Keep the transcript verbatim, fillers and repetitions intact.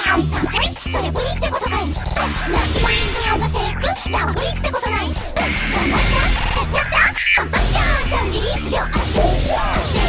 アイさんせんそれプリってことかい。ラッキー幸せラブプリってことない。頑張っちゃやっちゃったシャンパンちゃんちゃんリリースよ。